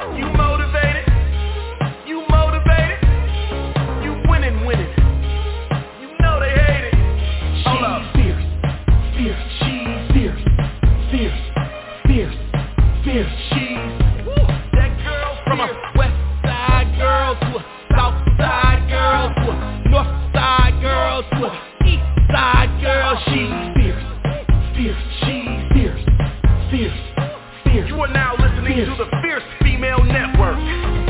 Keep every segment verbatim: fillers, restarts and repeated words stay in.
You motivated? You motivated? You winning, winning. You know they hate it. Hold up. Fierce, fierce, she's fierce, fierce, fierce, fierce, she's woo. That girl from a west side girl to a south side girl to a north side girl to a east side girl. She's fierce, fierce, she's fierce, fierce, fierce. You are now listening fierce. To the Fierce Female Network.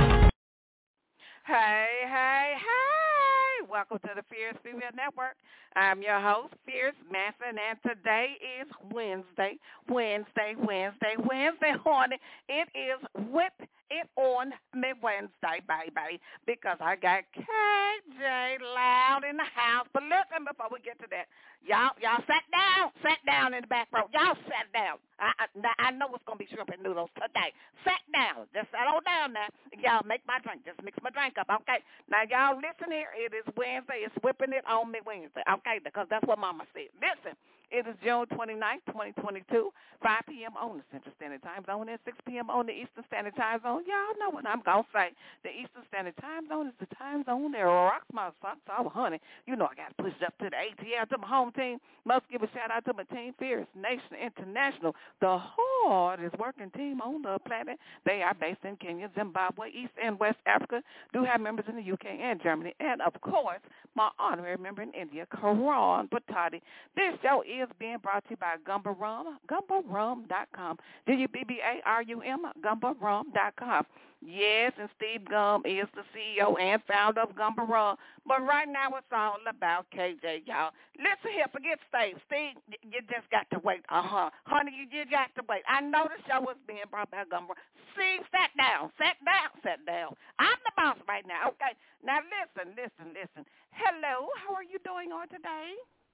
Hey, hey, hey! Welcome to the Fierce Female Network. I'm your host, Fierce Manson, and today is Wednesday, Wednesday, Wednesday, Wednesday, honey. It is Whip It On Me Wednesday, baby, because I got K J Loud in the house. But listen, before we get to that, y'all, y'all sat down, sat down in the back row. Y'all sat down. I, I, I know it's going to be shrimp and noodles today. Sat down. Just settle down now. Y'all make my drink. Just mix my drink up, okay? Now, y'all listen here. It is Wednesday. It's Whipping It On Me Wednesday, okay? Because that's what Mama said. Listen, it is June twenty-ninth, twenty twenty-two, five p.m. on the Central Standard Time Zone and six p.m. on the Eastern Standard Time Zone. Y'all know what I'm going to say. The Eastern Standard Time Zone is the time zone that rocks my socks off, honey. You know I got to push it up to the A T L, to my home team. Must give a shout-out to my team, Fierce Nation International, the hardest working team on the planet. They are based in Kenya, Zimbabwe, East and West Africa, do have members in the U K and Germany, and, of course, my honorary member in India, Karan Patati. This show is being brought to you by Gumba Rum, gumba rum dot com, G U B B A R U M, gumba rum dot com. Yes, and Steve Gum is the C E O and founder of Gumba Rum. But right now it's all about K J, y'all. Listen here, forget Steve. Steve, you just got to wait. Uh-huh. Honey, you just got to wait. I know the show is being brought by Gumba Rum. Steve, sat down, sat down, sat down. I'm the boss right now, okay? Now listen, listen, listen. Hello, how are you doing on today?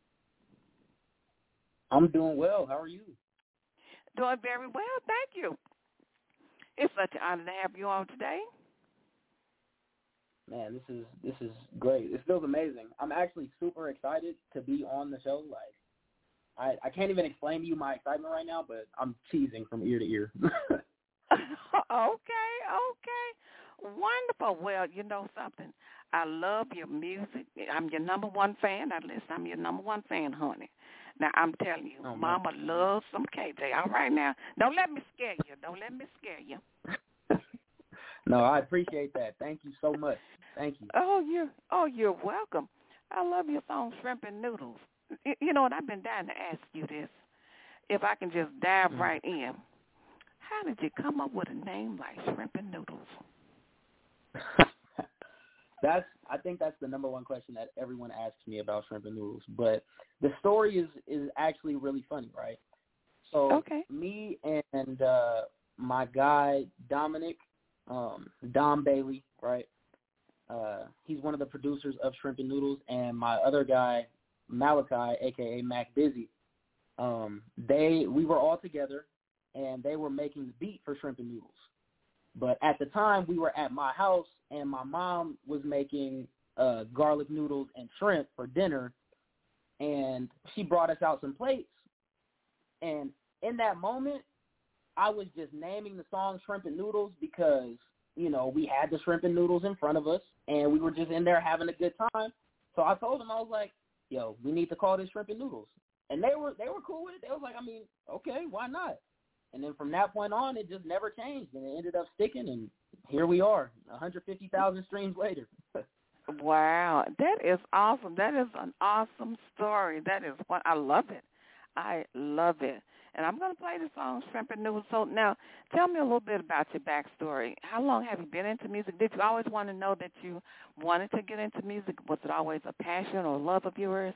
I'm doing well. How are you? Doing very well, thank you. It's such an honor to have you on today. Man, this is this is great. It feels amazing. I'm actually super excited to be on the show. Like, I, I can't even explain to you my excitement right now, but I'm cheesing from ear to ear. Okay, okay. Wonderful. Well, you know something. I love your music. I'm your number one fan. Now, listen, I'm your number one fan, honey. Now, I'm telling you, oh, Mama man. loves some K J. All right, now. Don't let me scare you. Don't let me scare you. No, I appreciate that. Thank you so much. Thank you. Oh, you're, oh, you're welcome. I love your song, Shrimp and Noodles. You know what? I've been dying to ask you this. If I can just dive mm-hmm. right in. How did you come up with a name like Shrimp and Noodles? That's, I think that's the number one question that everyone asks me about Shrimp and Noodles. But the story is, is actually really funny, right? So okay. me and uh, my guy, Dominic, um, Dom Bailey, right? Uh, he's one of the producers of Shrimp and Noodles. And my other guy, Malachi, a k a. Mac Busy, um, they we were all together, and they were making the beat for Shrimp and Noodles. But at the time, we were at my house, and my mom was making uh, garlic noodles and shrimp for dinner, and she brought us out some plates. And in that moment, I was just naming the song Shrimp and Noodles because, you know, we had the shrimp and noodles in front of us, and we were just in there having a good time. So I told them, I was like, yo, we need to call this Shrimp and Noodles. And they were they were cool with it. They was like, I mean, okay, why not? And then from that point on, it just never changed, and it ended up sticking, and here we are, one hundred fifty thousand streams later. Wow, that is awesome. That is an awesome story. That is what I love it. I love it. And I'm going to play the song Shrimp and Noodles. So now, tell me a little bit about your backstory. How long have you been into music? Did you always want to know that you wanted to get into music? Was it always a passion or love of yours?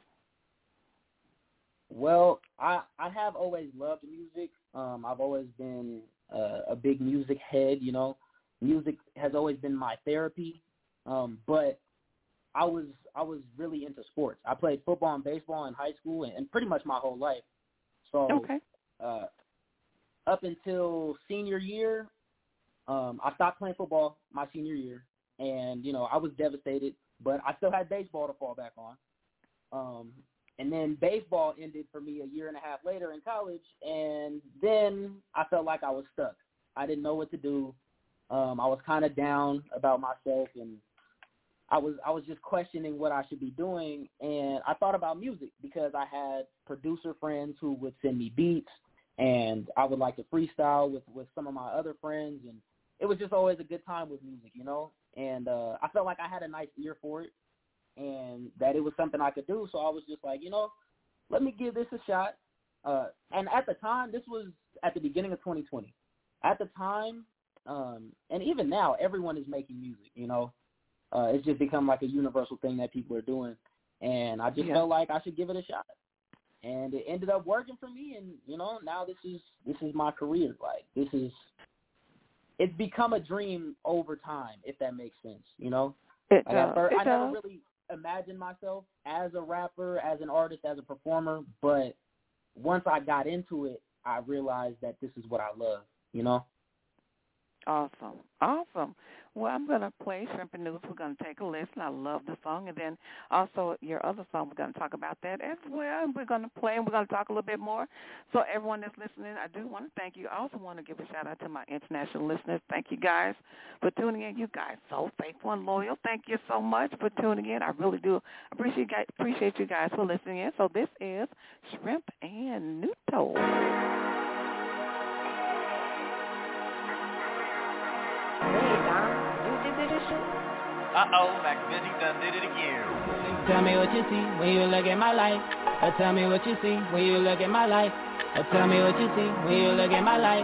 Well, I I have always loved music. Um, I've always been uh, a big music head, you know. Music has always been my therapy. Um, but I was I was really into sports. I played football and baseball in high school and, and pretty much my whole life. So okay. uh, up until senior year, um, I stopped playing football my senior year. And, you know, I was devastated, but I still had baseball to fall back on. Um And then baseball ended for me a year and a half later in college, and then I felt like I was stuck. I didn't know what to do. Um, I was kind of down about myself, and I was I was just questioning what I should be doing. And I thought about music because I had producer friends who would send me beats, and I would like to freestyle with, with some of my other friends. And it was just always a good time with music, you know. And uh, I felt like I had a nice ear for it and that it was something I could do. So I was just like, you know, let me give this a shot. Uh, and at the time, this was at the beginning of twenty twenty. At the time, um, and even now, everyone is making music, you know. Uh, it's just become like a universal thing that people are doing. And I just yeah. felt like I should give it a shot. And it ended up working for me. And, you know, now this is this is my career. Like, this is – it's become a dream over time, if that makes sense, you know. It like does. at first, it I does. never really imagined myself as a rapper, as an artist, as a performer. But once I got into it, I realized that this is what I love, you know. Awesome. Awesome. Well, I'm going to play Shrimp and Noodles. We're going to take a listen. I love the song. And then also your other song, we're going to talk about that as well. We're going to play and we're going to talk a little bit more. So everyone that's listening, I do want to thank you. I also want to give a shout-out to my international listeners. Thank you guys for tuning in. You guys so faithful and loyal. Thank you so much for tuning in. I really do appreciate, appreciate you guys for listening in. So this is Shrimp and Noodles. Hey, Dom, you did this shit? Uh-oh, Mac Busy done did it again. Tell me what you see when you look at my life. Or tell me what you see when you look at my life. Or tell me what you see when you look at my life.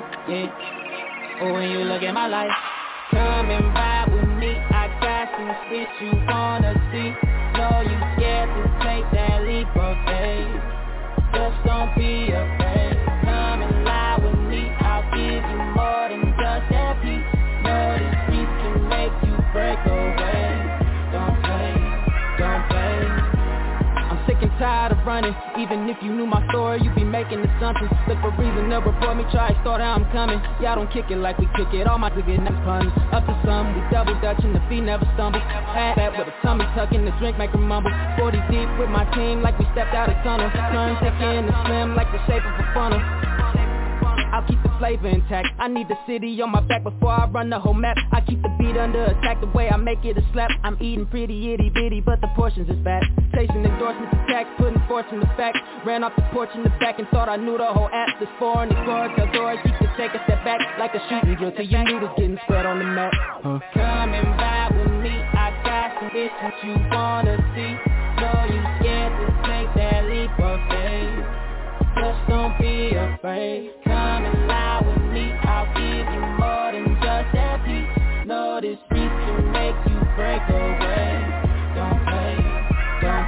Yeah. Or when you look at my life. Come and ride with me. I got some shit you wanna see. Know you scared to take that leap of faith. Just don't be afraid. Come and lie with me. I'll give you more than just that piece. Know the streets can make you break away. Don't play, don't play. I'm sick and tired of running. Even if you knew my story, you'd be making assumptions. Look for reason to report me, try to start how I'm coming. Y'all don't kick it like we kick it. All my niggas never puns. Up to some, we double dutch and the feet never stumble. Add that with a tummy tucking, the drink make her mumble. Forty deep with my team like we stepped out of tunnel. Turn thick in the slim like the shape of a funnel. I'll keep the flavor intact. I need the city on my back before I run the whole map. I keep the beat under attack, the way I make it a slap. I'm eating pretty itty bitty, but the portions is fat. Chasing endorsements attacks, putting force in the facts. Ran off the porch in the back and thought I knew the whole app. This foreign ignored the doors, you can take a step back like a shooting drill till you knew was getting spread on the map. Huh? Come and ride with me, I got some bitch that you wanna see. Know you scared to take that leap of faith. Just don't be afraid. Come and lie with me. I'll give you more than just that piece. Know this street can make you break away. Don't play, don't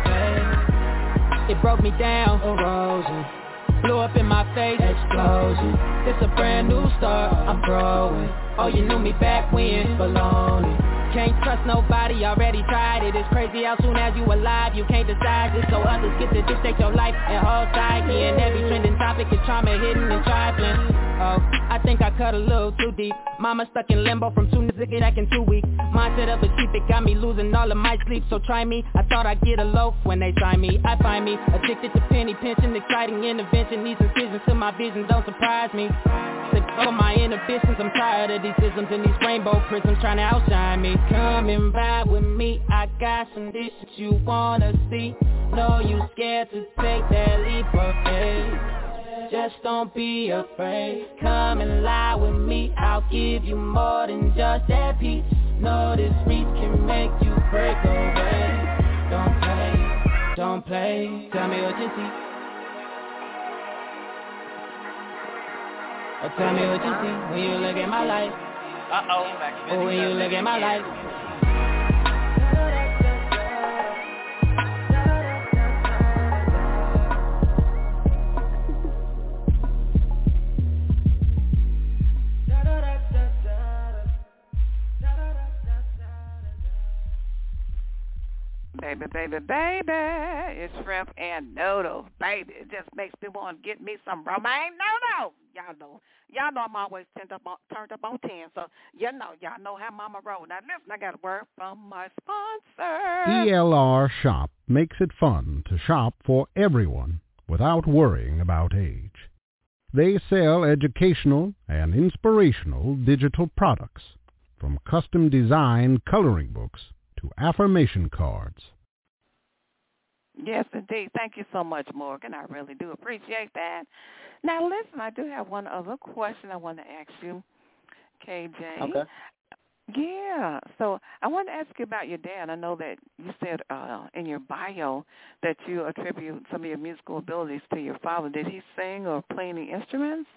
play. It broke me down, erosion. Blew up in my face, explosion. It's a brand new start, I'm growing. Oh, you knew me back when, baloney. Can't trust nobody, already tried it. It's crazy how soon as you alive, you can't decide this. So others get to dictate your life and whole psyche. And every trending topic is trauma hidden and trifling. Oh, I think I cut a little too deep. Mama stuck in limbo from soon as it get back in two weeks. Mindset of a sheep, it got me losing all of my sleep. So try me, I thought I'd get a loaf when they sign me. I find me addicted to penny pinching, exciting intervention. These incisions to my vision don't surprise me. Sick of my inhibitions, I'm tired of these isms and these rainbow prisms trying to outshine me. Come and ride with me, I got some dish that you wanna see. Know you scared to take that leap of faith. Just don't be afraid. Come and lie with me, I'll give you more than just that piece. Know this street can make you break away. Don't play, don't play. Tell me what you see. Or tell me what you see when you look at my life. Uh-oh, Mac Busy. Or when you look at my life. Baby, baby, baby, it's Shrimp and Noodles, baby. It just makes me want to get me some romaine noodles. Y'all know, y'all know I'm always turned up on, turned up on ten, so you know, y'all know how Mama roll. Now listen, I got a word from my sponsor. E L R Shop makes it fun to shop for everyone without worrying about age. They sell educational and inspirational digital products, from custom-designed coloring books to affirmation cards. Yes, indeed. Thank you so much, Morgan. I really do appreciate that. Now, listen, I do have one other question I want to ask you, K J. Okay. Yeah. So I want to ask you about your dad. I know that you said uh, in your bio that you attribute some of your musical abilities to your father. Did he sing or play any instruments?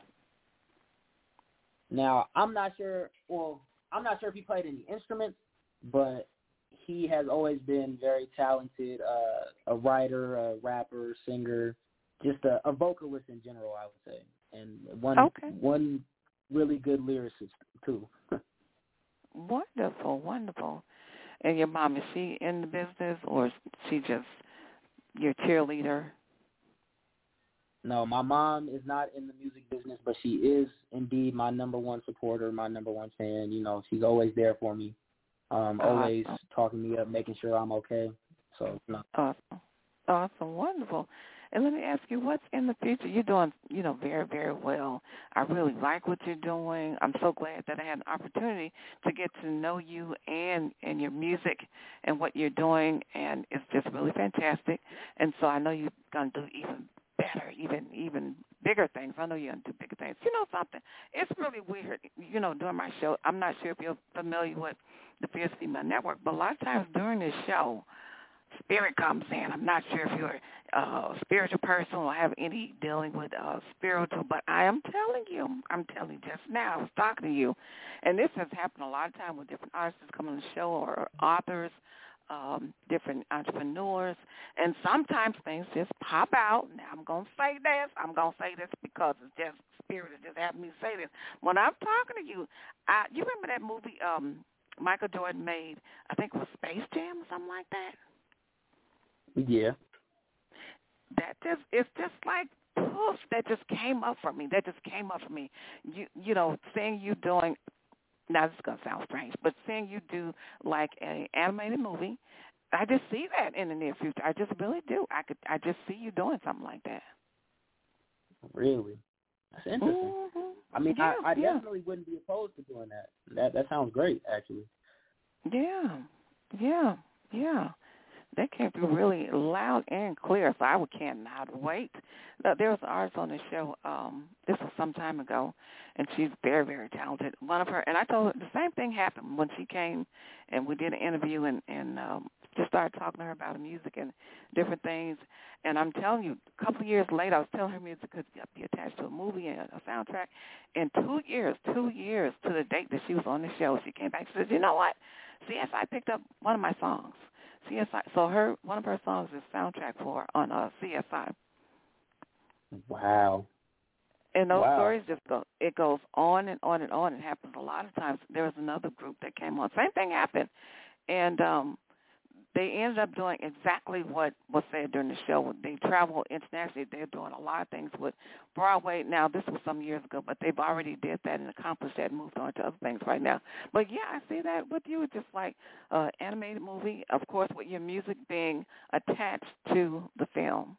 Now, I'm not sure, well, I'm not sure if he played any instruments, but he has always been very talented, uh, a writer, a rapper, singer, just a, a vocalist in general, I would say, and one Okay. one really good lyricist, too. Wonderful, wonderful. And your mom, is she in the business or is she just your cheerleader? No, my mom is not in the music business, but she is indeed my number one supporter, my number one fan. You know, she's always there for me, um, always Awesome. talking me up, making sure I'm okay. So, no. Awesome. Awesome, wonderful. And let me ask you, what's in the future? You're doing, you know, very, very well. I really like what you're doing. I'm so glad that I had an opportunity to get to know you and, and your music and what you're doing, and it's just really fantastic. And so I know you're going to do even better, even even bigger things. I know you're going to do bigger things. You know something? It's really weird. You know, during my show, I'm not sure if you're familiar with the Fierce Female Network, but a lot of times during this show, spirit comes in. I'm not sure if you're a spiritual person or have any dealing with uh, spiritual, but I am telling you, I'm telling you just now, I was talking to you, and this has happened a lot of times with different artists come on the show or authors, um, different entrepreneurs, and sometimes things just pop out. Now, I'm going to say this. I'm going to say this because it's just spirit is just having me say this. When I'm talking to you, I, you remember that movie um, Michael Jordan made, I think it was Space Jam or something like that? Yeah. That just it's just like poof, that just came up for me. That just came up for me. You you know, seeing you doing now this is gonna sound strange, but seeing you do like an animated movie, I just see that in the near future. I just really do. I could I just see you doing something like that. Really? That's interesting. Mm-hmm. I mean, yeah, I, I yeah. definitely wouldn't be opposed to doing that. That that sounds great, actually. Yeah, yeah, yeah. That came through really loud and clear, so I would cannot wait. Uh, there was an artist on the show, um, this was some time ago, and she's very, very talented. One of her, and I told her the same thing happened when she came, and we did an interview and, and um, just started talking to her about her music and different things. And I'm telling you, a couple of years later, I was telling her music could be attached to a movie and a soundtrack. In two years, two years to the date that she was on the show, she came back and said, you know what, C S I picked up one of my songs. C S I, so her one of her songs is soundtrack for on uh, C S I. Wow. And those wow. stories just go, it goes on and on and on. It happens a lot of times. There was another group that came on. Same thing happened. And um, they ended up doing exactly what was said during the show. They travel internationally. They're doing a lot of things with Broadway. Now, this was some years ago, but they've already did that and accomplished that and moved on to other things right now. But, yeah, I see that with you. It's just like an animated movie, of course, with your music being attached to the film.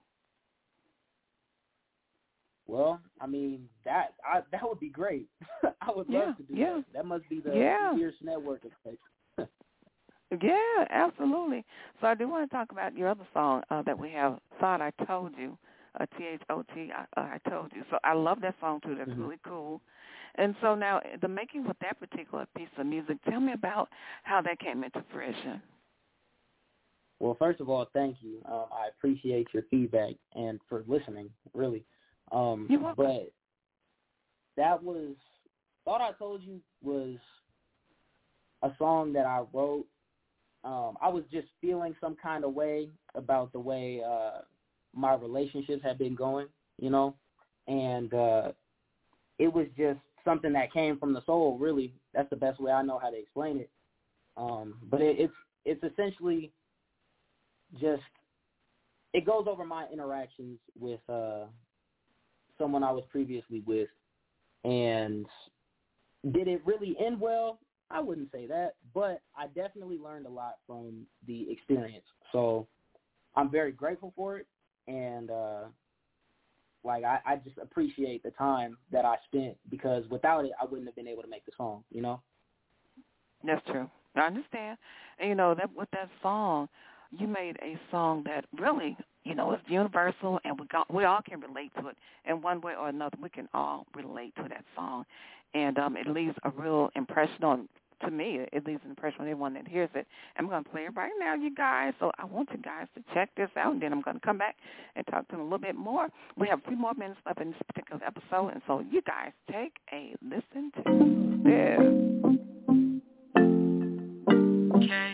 Well, I mean, that I, that would be great. I would love Yeah, to do yeah. that. That must be the Yeah. Fierce Network effect. Yeah, absolutely. So I do want to talk about your other song uh, that we have, Thought I Told You, uh, T H O T, I, uh, I Told You. So I love that song, too. That's mm-hmm. really cool. And so now the making with that particular piece of music, tell me about how that came into fruition. Well, first of all, thank you. Um, I appreciate your feedback and for listening, really. Um, You're welcome. But that was, Thought I Told You was a song that I wrote. Um, I was just feeling some kind of way about the way uh, my relationships had been going, you know, and uh, it was just something that came from the soul, really. That's the best way I know how to explain it. Um, but it, it's it's essentially just, it goes over my interactions with uh, someone I was previously with, and did it really end well? I wouldn't say that, but I definitely learned a lot from the experience. So I'm very grateful for it, and uh, like I, I just appreciate the time that I spent, because without it, I wouldn't have been able to make the song, you know? That's true. I understand. And, you know, that with that song, you made a song that really, you know, is universal, and we got, we all can relate to it in one way or another. We can all relate to that song, and um, it leaves a real impression on. To me, it leaves an impression on everyone that hears it. I'm going to play it right now, you guys. So I want you guys to check this out, and then I'm going to come back and talk to them a little bit more. We have three more minutes left in this particular episode, and so you guys take a listen to this. Okay.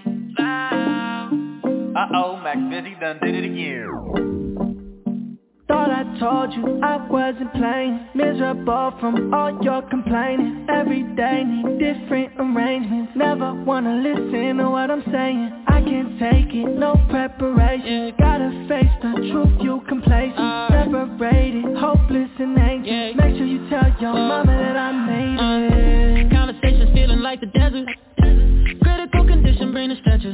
Uh-oh, Mac Busy done did it again. Thought I told you I wasn't playing. Miserable from all your complaining. Every day need different arrangements. Never wanna listen to what I'm saying. I can't take it, no preparation. Gotta face the truth, you complacent. Separated, hopeless and anxious. Make sure you tell your mama that I made it. Conversations feeling like the desert. Critical condition, bring the stretcher.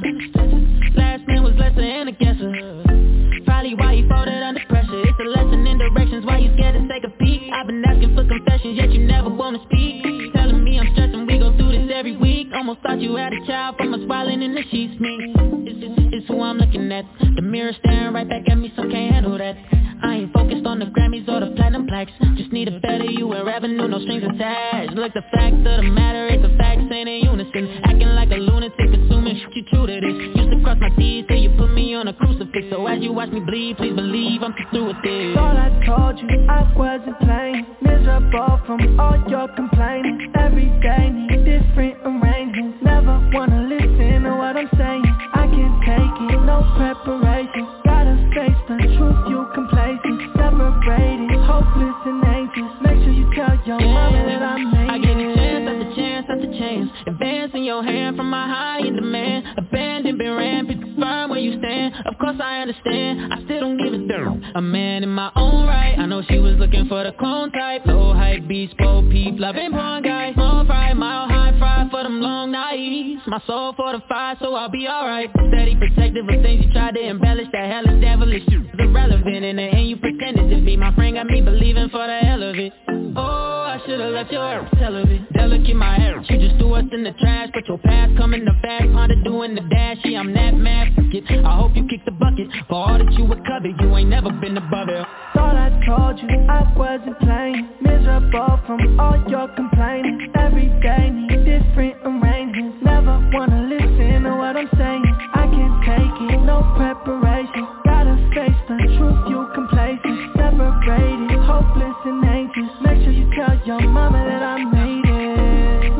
Last man was lesser and a guesser. Probably why you folded under pressure. It's a lesson in directions, why you scared to take a peek. I've been asking for confessions, yet you never wanna speak. Telling me I'm stressing, we go through this every week. Almost thought you had a child from a swallowing in the sheets. Me, it's, it's, it's who I'm looking at. The mirror staring right back at me, so can't handle that. I ain't focused on the Grammys or the platinum plaques. Just need a better you and revenue, no strings attached. Look, the fact of the matter is the facts ain't in unison. Acting like a lunatic, assuming shit you true to this. Used to cross my T's till you put me on a crucifix. So as you watch me bleed, please believe I'm through with this. Thought I told you I wasn't playing. Miserable from all your complaining. Every day need different arrangements. Never wanna listen to what I'm saying. I can't take it, no preparation. Gotta face the truth, you complacent. Separated, hopeless and anxious. Make sure you tell your yeah, mama that I made it. I gave you chance after chance after chance. Advancing your hand from my high in demand. Abandoned, been ran, pick firm where you stand. Of course I understand, I still don't give a damn. A man in my own right. I know she was looking for the clone type. Low hype, beast, bold peep, loving porn guy. Small fry, mile high fry for them long nights. My soul fortified, so I'll be alright. Steady protective of things you tried to embellish. That hell is devilish, you irrelevant. In the end you pretended to be. My friend got me believing for the hell of it. Oh, I should've left your hair relevant. Delicate my hair, she just threw us in the trash. But your past coming to fast, Honda doing the dash. Yeah, I'm that mad, forget. I hope you kick the bucket for all that you would cover. You ain't never been above it. Thought I told you I wasn't playing. Miserable from all your complaining. Every day need different arrangements. Never wanna listen to what I'm saying. I can't take it, no preparation. Gotta face the truth, you complacent. Separated, hopeless and anxious. Make sure you tell your mama that I made it.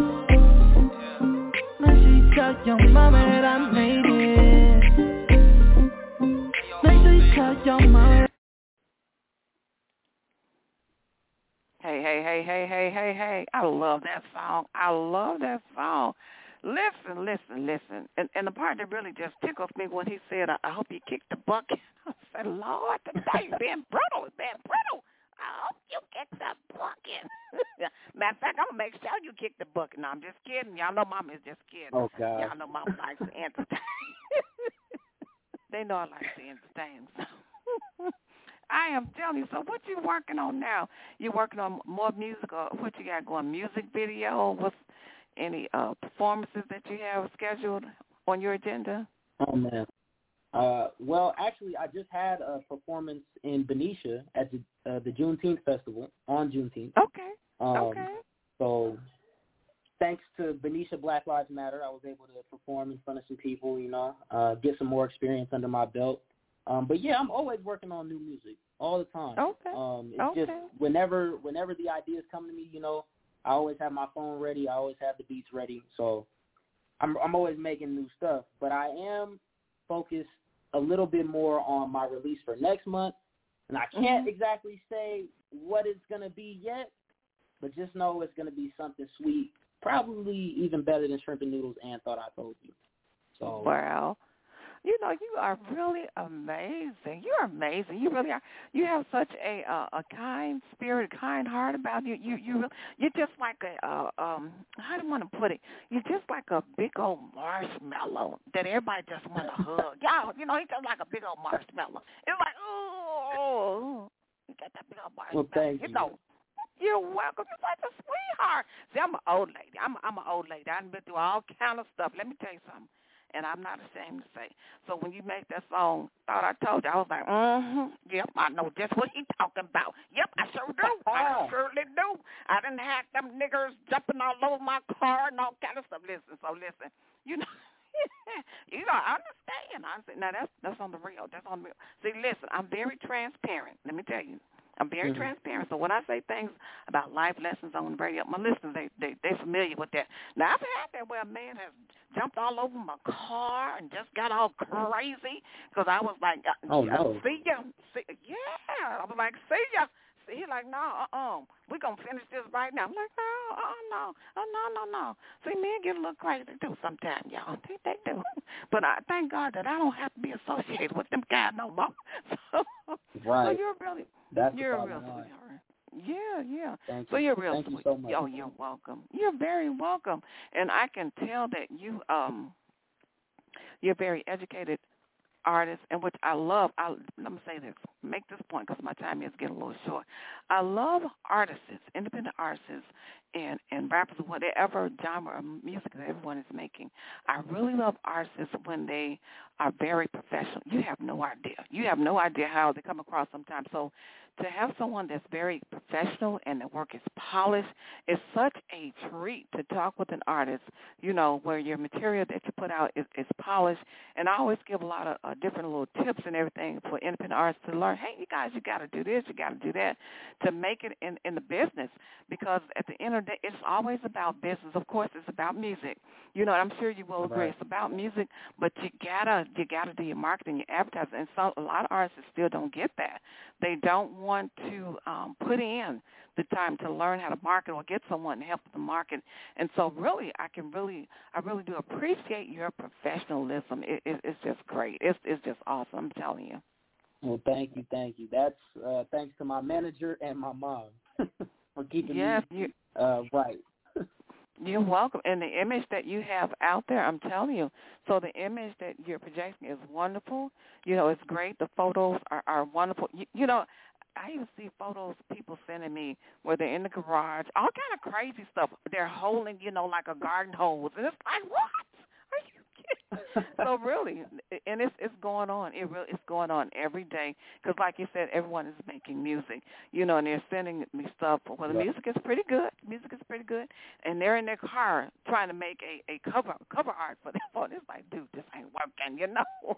Make sure you tell your mama that I made it. Make sure you tell your mama. Hey, hey, hey, hey, hey, hey, hey. I love that song. I love that song. Listen, listen, listen. And, and the part that really just tickles me when he said, I, I hope you kick the bucket. I said, Lord, today you're being brutal. You're being brutal. I hope you kick the bucket. Matter of fact, I'm going to make sure you kick the bucket. No, I'm just kidding. Y'all know Mama is just kidding. Oh, God. Y'all know Mama likes to entertain. They know I like to entertain. So. I am telling you. So what you working on now? You working on more music, or what you got going? Music video? What's any uh, performances that you have scheduled on your agenda? Oh man. Uh, well, actually, I just had a performance in Benicia at the uh, the Juneteenth festival on Juneteenth. Okay. Um, okay. So, thanks to Benicia Black Lives Matter, I was able to perform in front of some people. You know, uh, get some more experience under my belt. Um, but yeah, I'm always working on new music all the time. Okay. Um, it's okay. just whenever whenever the ideas come to me, you know, I always have my phone ready. I always have the beats ready. So I'm I'm always making new stuff. But I am focused a little bit more on my release for next month. And I can't mm-hmm. exactly say what it's going to be yet, but just know it's going to be something sweet, probably even better than Shrimp and Noodles and Thought I Told You. So wow. You know, you are really amazing. You're amazing. You really are. You have such a uh, a kind spirit, kind heart about you. You you you're just like a uh, um. How do I want to put it? You're just like a big old marshmallow that everybody just want to hug. Y'all, you know, he's just like a big old marshmallow. It's like, oh, you got that big old marshmallow. Well, thank you you. know. You're welcome. You're such a sweetheart. See, I'm an old lady. I'm I'm an old lady. I've been through all kind of stuff. Let me tell you something, and I'm not ashamed to say. So when you make that song, thought I told you, I was like, mm-hmm, yep, I know just what he talking about. Yep, I sure do. I surely do. I didn't have them niggers jumping all over my car and all kind of stuff. Listen, so listen, you know. You know, I understand. I understand. Now, that's that's on the real. That's on the real. See, listen, I'm very transparent. Let me tell you. I'm very mm-hmm. transparent. So when I say things about life lessons on the radio, my listeners, they, they, they familiar with that. Now, I've had that where a man has jumped all over my car and just got all crazy because I was like, oh, no. see ya. See, yeah. I was like, see ya. See, he's like, no, uh-uh. We're going to finish this right now. I'm like, no, uh-uh, no. Oh, no, no, no. See, men get a little crazy, too, sometimes, y'all. They, they do. But I thank God that I don't have to be associated with them guys no more. So, right. So you're really, That's you're a real sweetheart. Yeah, yeah. Thank so you. you're real Thank sweet. You so much. Oh, you're welcome. You're very welcome. And I can tell that you, um, you're very educated artist, and which I love. I, let me say this, make this point because my time is getting a little short. I love artists, independent artists, and, and rappers, whatever genre of music that everyone is making. I really love artists when they are very professional. You have no idea. You have no idea how they come across sometimes. So to have someone that's very professional and their work is polished is such a treat to talk with an artist, you know, where your material that you put out is, is polished. And I always give a lot of uh, different little tips and everything for independent artists to learn, hey, you guys, you got to do this, you got to do that to make it in, in the business, because at the end of the day, it's always about business. Of course, it's about music. You know, I'm sure you will agree. Right. It's about music, but you gotta you gotta do your marketing, your advertising, and so a lot of artists still don't get that. They don't want to um, put in the time to learn how to market or get someone to help with the market. And so, really, I can really, I really do appreciate your professionalism. It, it, it's just great. It's it's just awesome. I'm telling you. Well, thank you, thank you. That's uh, thanks to my manager and my mom for keeping yes, me you, uh, right. You're welcome. And the image that you have out there, I'm telling you, so the image that you're projecting is wonderful. You know, it's great. The photos are, are wonderful. You, you know, I even see photos people sending me where they're in the garage, all kind of crazy stuff. They're holding, you know, like a garden hose. And it's like, what? Are you kidding? So really, and it's it's going on. It really it's going on every day because, like you said, everyone is making music, you know, and they're sending me stuff. Well, the music is pretty good. Music is pretty good, and they're in their car trying to make a, a cover cover art for their phone. It's like, dude, this ain't working, you know.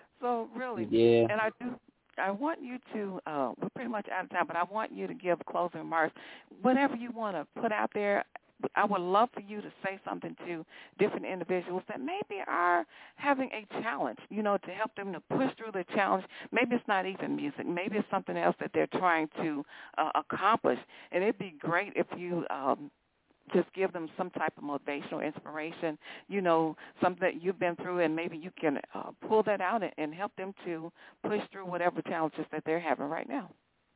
So really, yeah. And I do. I want you to, uh, we're pretty much out of time, but I want you to give closing remarks. Whatever you want to put out there, I would love for you to say something to different individuals that maybe are having a challenge, you know, to help them to push through the challenge. Maybe it's not even music. Maybe it's something else that they're trying to uh, accomplish. And it'd be great if you um, just give them some type of motivational inspiration, you know, something that you've been through, and maybe you can uh, pull that out and, and help them to push through whatever challenges that they're having right now.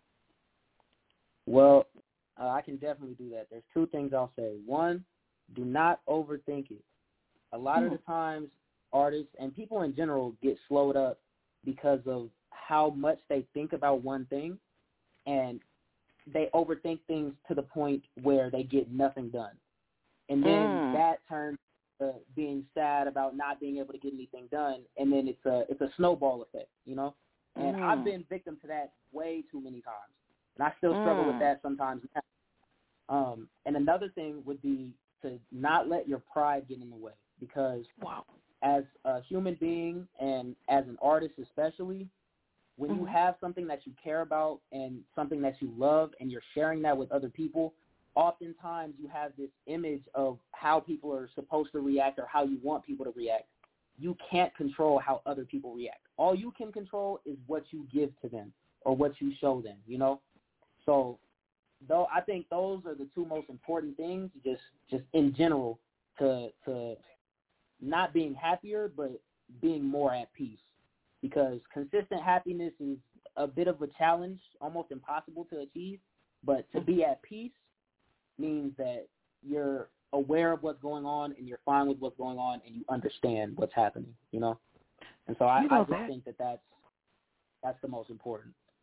Well, uh, I can definitely do that. There's two things I'll say. One, do not overthink it. A lot mm-hmm. of the times artists and people in general get slowed up because of how much they think about one thing, and they overthink things to the point where they get nothing done. And then mm. that turns to being sad about not being able to get anything done, and then it's a it's a snowball effect, you know? And mm. I've been victim to that way too many times. And I still struggle mm. with that sometimes now. Um, and another thing would be to not let your pride get in the way, because wow. as a human being and as an artist especially, when mm-hmm. you have something that you care about and something that you love and you're sharing that with other people, oftentimes you have this image of how people are supposed to react or how you want people to react. You can't control how other people react. All you can control is what you give to them or what you show them, you know? So though I think those are the two most important things, just just in general, to to not being happier, but being more at peace. Because consistent happiness is a bit of a challenge, almost impossible to achieve. But to be at peace means that you're aware of what's going on and you're fine with what's going on and you understand what's happening, you know? And so I, I just think that that's, that's the most important.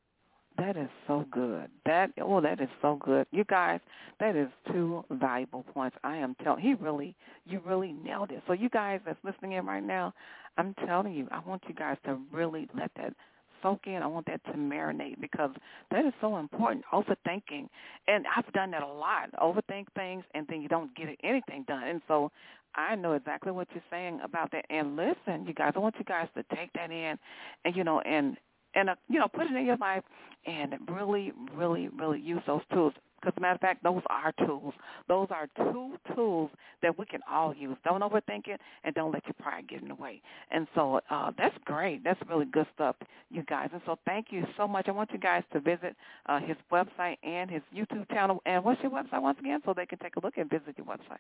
That is so good. That oh, that is so good. You guys, that is two valuable points. I am telling he really, you really nailed it. So you guys that's listening in right now, I'm telling you, I want you guys to really let that soak in. I want that to marinate because that is so important. Overthinking, and I've done that a lot. Overthink things, and then you don't get anything done. And so I know exactly what you're saying about that. And listen, you guys, I want you guys to take that in, and you know, and. And, uh, you know, put it in your life and really, really, really use those tools. Because, as a matter of fact, those are tools. Those are two tools that we can all use. Don't overthink it and don't let your pride get in the way. And so uh, that's great. That's really good stuff, you guys. And so thank you so much. I want you guys to visit uh, his website and his YouTube channel. And what's your website once again so they can take a look and visit your website?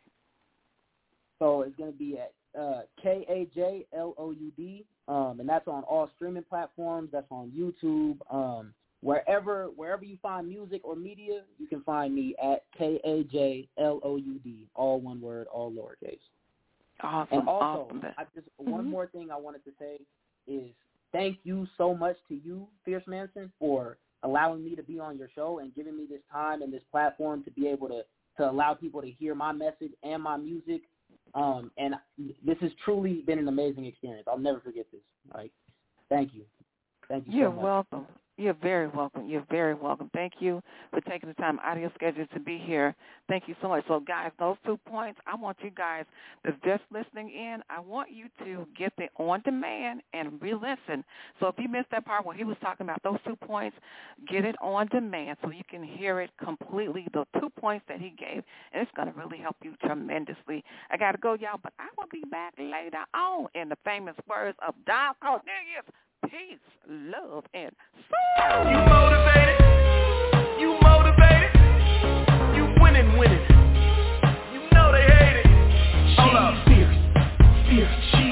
So it's going to be at uh, K A J L O U D, um, and that's on all streaming platforms. That's on YouTube. Um, wherever wherever you find music or media, you can find me at K A J L O U D, all one word, all lowercase. Awesome. And also, awesome. I just mm-hmm. one more thing I wanted to say is thank you so much to you, Fierce Manson, for allowing me to be on your show and giving me this time and this platform to be able to, to allow people to hear my message and my music. Um, and this has truly been an amazing experience. I'll never forget this. Like, thank you. Thank you You're so much. welcome. You're very welcome. You're very welcome. Thank you for taking the time out of your schedule to be here. Thank you so much. So, guys, those two points, I want you guys that's just listening in, I want you to get the on demand and re-listen. So if you missed that part where he was talking about those two points, get it on demand so you can hear it completely, the two points that he gave, and it's going to really help you tremendously. I got to go, y'all, but I will be back later on in the famous words of Dom Cornelius. Peace, love, and soul. You motivated, you motivated, you winning, winning. You know they hate it. Hold up. Fierce, fierce, she